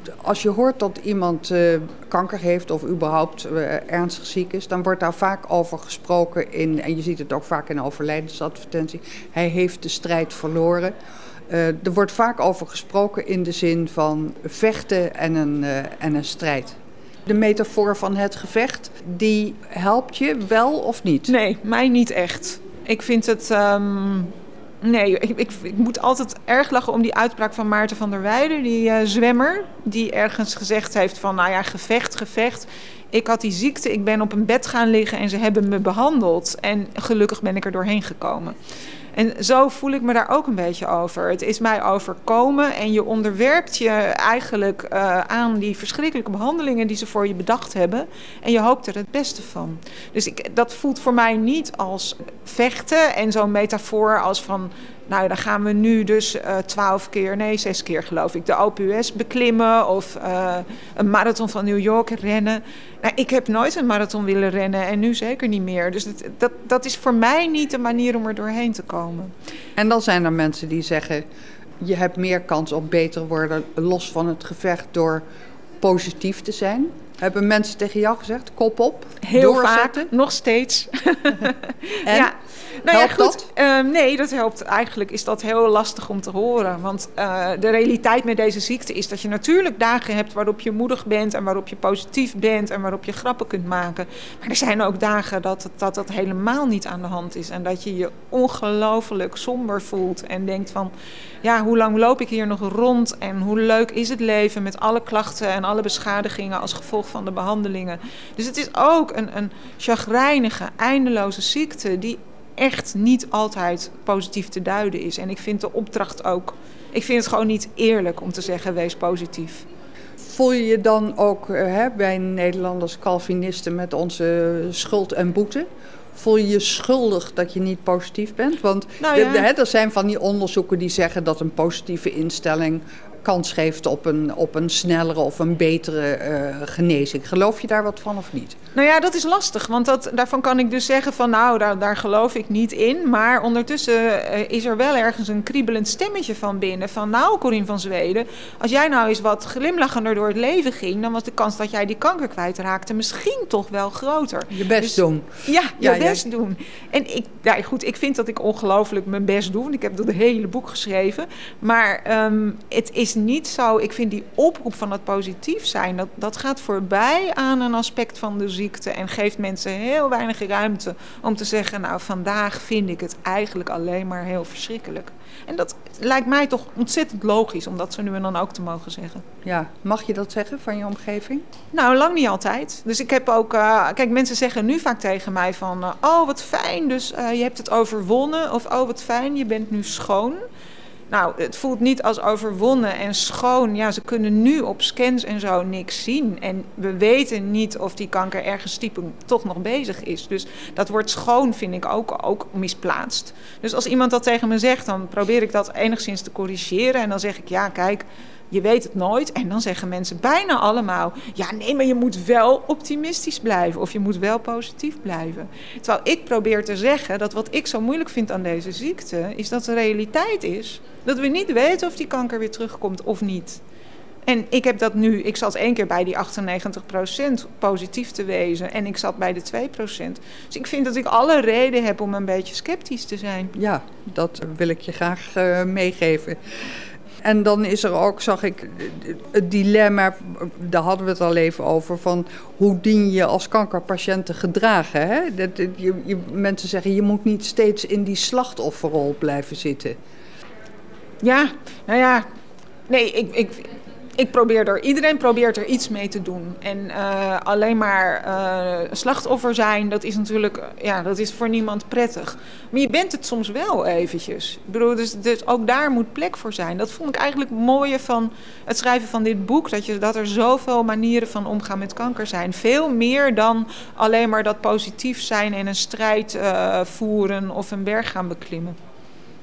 Als je hoort dat iemand kanker heeft of überhaupt ernstig ziek is, dan wordt daar vaak over gesproken en je ziet het ook vaak in overlijdensadvertentie, hij heeft de strijd verloren. Er wordt vaak over gesproken in de zin van vechten en een strijd. De metafoor van het gevecht, die helpt je wel of niet? Nee, mij niet echt. Ik vind het... Nee, ik moet altijd erg lachen om die uitspraak van Maarten van der Weijden, die zwemmer, die ergens gezegd heeft van, nou ja, gevecht. Ik had die ziekte, ik ben op een bed gaan liggen en ze hebben me behandeld. En gelukkig ben ik er doorheen gekomen. En zo voel ik me daar ook een beetje over. Het is mij overkomen en je onderwerpt je eigenlijk aan die verschrikkelijke behandelingen die ze voor je bedacht hebben. En je hoopt er het beste van. Dus dat voelt voor mij niet als vechten en zo'n metafoor als van, nou dan gaan we nu dus 6 keer geloof ik, de OPUS beklimmen of een marathon van New York rennen. Nou, ik heb nooit een marathon willen rennen en nu zeker niet meer. Dus dat is voor mij niet de manier om er doorheen te komen. En dan zijn er mensen die zeggen, je hebt meer kans op beter worden los van het gevecht door positief te zijn. Hebben mensen tegen jou gezegd, kop op, heel doorzetten? vaak, nog steeds. En? Ja. Nou helpt ja, goed. Nee, dat helpt. Eigenlijk is dat heel lastig om te horen. Want de realiteit met deze ziekte is dat je natuurlijk dagen hebt waarop je moedig bent en waarop je positief bent en waarop je grappen kunt maken. Maar er zijn ook dagen dat helemaal niet aan de hand is. En dat je je ongelooflijk somber voelt en denkt van, ja, hoe lang loop ik hier nog rond en hoe leuk is het leven met alle klachten en alle beschadigingen als gevolg van de behandelingen. Dus het is ook een chagrijnige, eindeloze ziekte die echt niet altijd positief te duiden is. En ik vind de opdracht ook, ik vind het gewoon niet eerlijk om te zeggen, wees positief. Voel je je dan ook, wij Nederlanders Calvinisten met onze schuld en boete, voel je je schuldig dat je niet positief bent? Want er zijn van die onderzoeken die zeggen dat een positieve instelling kans geeft op een snellere of een betere genezing. Geloof je daar wat van of niet? Nou ja, dat is lastig, want daarvan kan ik dus zeggen van, nou, daar geloof ik niet in. Maar ondertussen is er wel ergens een kriebelend stemmetje van binnen. Van, nou, Corien van Zweden, als jij nou eens wat glimlachender door het leven ging, dan was de kans dat jij die kanker kwijtraakte misschien toch wel groter. Je best doen. Ja, je best doen. En ik vind dat ik ongelooflijk mijn best doe. Ik heb dat hele boek geschreven. Maar het is niet zo, ik vind die oproep van het positief zijn, dat gaat voorbij aan een aspect van de ziekte en geeft mensen heel weinig ruimte om te zeggen, nou, vandaag vind ik het eigenlijk alleen maar heel verschrikkelijk. En dat lijkt mij toch ontzettend logisch om dat zo nu en dan ook te mogen zeggen. Ja, mag je dat zeggen van je omgeving? Nou, lang niet altijd. Dus ik heb ook, kijk, mensen zeggen nu vaak tegen mij van, oh, wat fijn, dus je hebt het overwonnen, of oh, wat fijn, je bent nu schoon. Nou, het voelt niet als overwonnen en schoon. Ja, ze kunnen nu op scans en zo niks zien. En we weten niet of die kanker ergens stiekem toch nog bezig is. Dus dat woord schoon vind ik ook misplaatst. Dus als iemand dat tegen me zegt, dan probeer ik dat enigszins te corrigeren. En dan zeg ik, ja, kijk, je weet het nooit. En dan zeggen mensen bijna allemaal, ja, nee, maar je moet wel optimistisch blijven. Of je moet wel positief blijven. Terwijl ik probeer te zeggen dat wat ik zo moeilijk vind aan deze ziekte, is dat de realiteit is dat we niet weten of die kanker weer terugkomt of niet. En ik heb dat nu, ik zat 1 keer bij die 98% positief te wezen en ik zat bij de 2%. Dus ik vind dat ik alle reden heb om een beetje sceptisch te zijn. Ja, dat wil ik je graag meegeven. En dan is er ook, zag ik, het dilemma, daar hadden we het al even over, van hoe dien je als kankerpatiënt te gedragen. Hè? Mensen zeggen, je moet niet steeds in die slachtofferrol blijven zitten. Ja, nou ja, nee, iedereen probeert er iets mee te doen. En alleen maar slachtoffer zijn, dat is natuurlijk, dat is voor niemand prettig. Maar je bent het soms wel eventjes. Ik bedoel, dus ook daar moet plek voor zijn. Dat vond ik eigenlijk het mooie van het schrijven van dit boek. Dat er zoveel manieren van omgaan met kanker zijn. Veel meer dan alleen maar dat positief zijn en een strijd voeren of een berg gaan beklimmen.